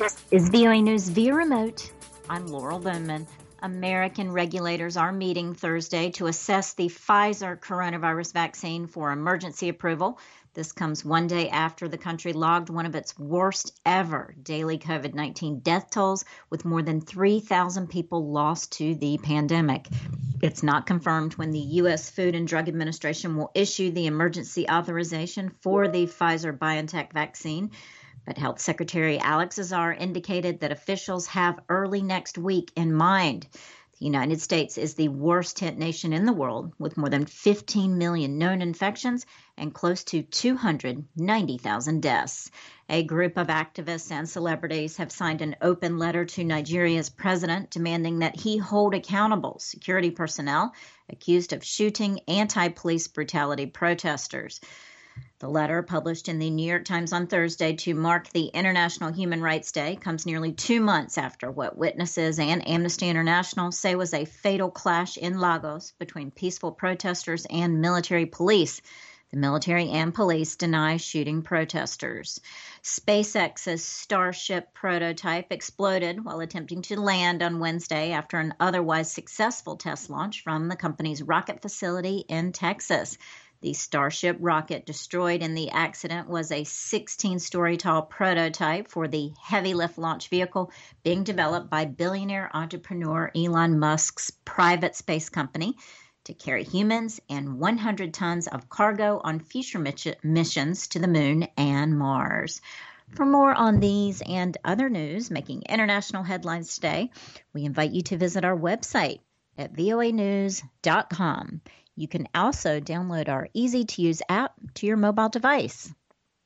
This is VOA News via remote. I'm Laurel Bowman. American regulators are meeting Thursday to assess the Pfizer coronavirus vaccine for emergency approval. This comes one day after the country logged one of its worst ever daily COVID-19 death tolls, with more than 3,000 people lost to the pandemic. It's not confirmed when the U.S. Food and Drug Administration will issue the emergency authorization for the Pfizer-BioNTech vaccine. But Health Secretary Alex Azar indicated that officials have early next week in mind. The United States is the worst hit nation in the world, with more than 15 million known infections and close to 290,000 deaths. A group of activists and celebrities have signed an open letter to Nigeria's president demanding that he hold accountable security personnel accused of shooting anti-police brutality protesters. The letter, published in the New York Times on Thursday to mark the International Human Rights Day, comes nearly 2 months after what witnesses and Amnesty International say was a fatal clash in Lagos between peaceful protesters and military police. The military and police deny shooting protesters. SpaceX's Starship prototype exploded while attempting to land on Wednesday after an otherwise successful test launch from the company's rocket facility in Texas. The Starship rocket destroyed in the accident was a 16-story tall prototype for the heavy lift launch vehicle being developed by billionaire entrepreneur Elon Musk's private space company to carry humans and 100 tons of cargo on future missions to the moon and Mars. For more on these and other news making international headlines today, we invite you to visit our website at voanews.com. You can also download our easy-to-use app to your mobile device.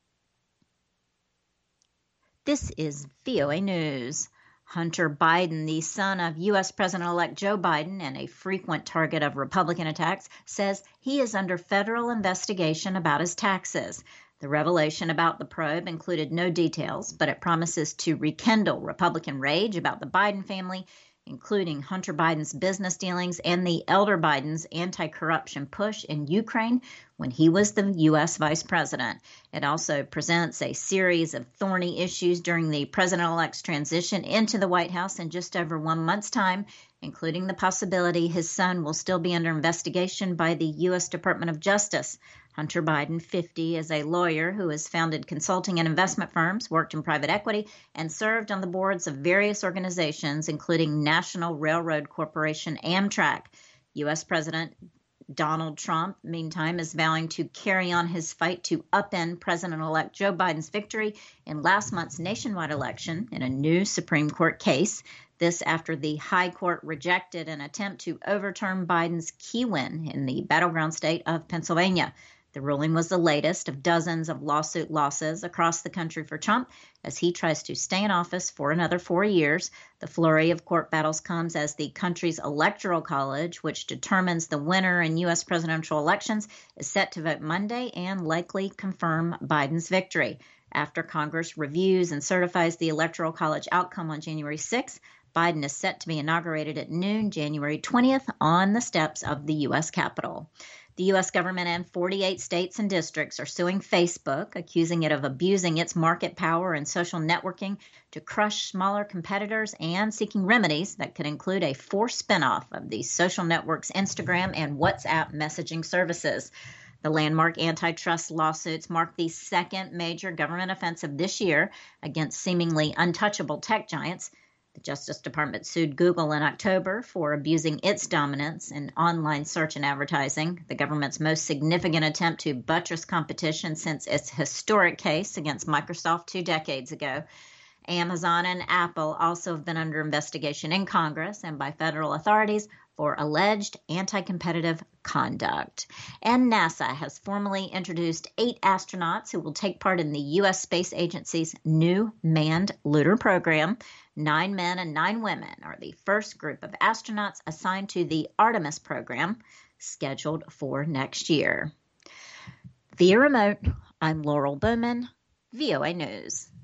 This is VOA News. Hunter Biden, the son of U.S. President-elect Joe Biden and a frequent target of Republican attacks, says he is under federal investigation about his taxes. The revelation about the probe included no details, but it promises to rekindle Republican rage about the Biden family, including Hunter Biden's business dealings and the elder Biden's anti-corruption push in Ukraine when he was the U.S. vice president. It also presents a series of thorny issues during the president-elect's transition into the White House in just over 1 month's time, including the possibility his son will still be under investigation by the U.S. Department of Justice. Hunter Biden, 50, is a lawyer who has founded consulting and investment firms, worked in private equity, and served on the boards of various organizations, including National Railroad Corporation Amtrak. U.S. President Donald Trump, meantime, is vowing to carry on his fight to upend President-elect Joe Biden's victory in last month's nationwide election in a new Supreme Court case. This after the High Court rejected an attempt to overturn Biden's key win in the battleground state of Pennsylvania. The ruling was the latest of dozens of lawsuit losses across the country for Trump as he tries to stay in office for another 4 years. The flurry of court battles comes as the country's electoral college, which determines the winner in U.S. presidential elections, is set to vote Monday and likely confirm Biden's victory. After Congress reviews and certifies the electoral college outcome on January 6th, Biden is set to be inaugurated at noon, January 20th, on the steps of the U.S. Capitol. The U.S. government and 48 states and districts are suing Facebook, accusing it of abusing its market power and social networking to crush smaller competitors and seeking remedies that could include a forced spinoff of the social networks Instagram and WhatsApp messaging services. The landmark antitrust lawsuits mark the second major government offensive this year against seemingly untouchable tech giants. The Justice Department sued Google in October for abusing its dominance in online search and advertising, the government's most significant attempt to buttress competition since its historic case against Microsoft 2 decades ago. Amazon and Apple also have been under investigation in Congress and by federal authorities for alleged anti-competitive conduct. And NASA has formally introduced 8 astronauts who will take part in the U.S. Space Agency's new manned lunar program. 9 men and 9 women are the first group of astronauts assigned to the Artemis program, scheduled for next year. Via remote, I'm Laurel Bowman, VOA News.